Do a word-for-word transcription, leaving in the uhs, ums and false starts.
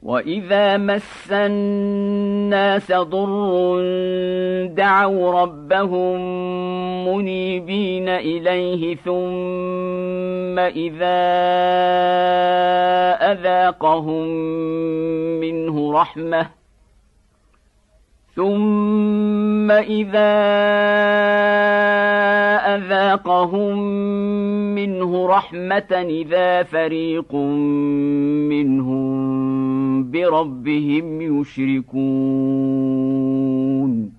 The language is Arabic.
وإذا مس الناس ضر دعوا ربهم منيبين إليه ثم إذا أذاقهم منه رحمة ثم إذا أذاقهم منه رحمة إذا فريق منهم بربهم يشركون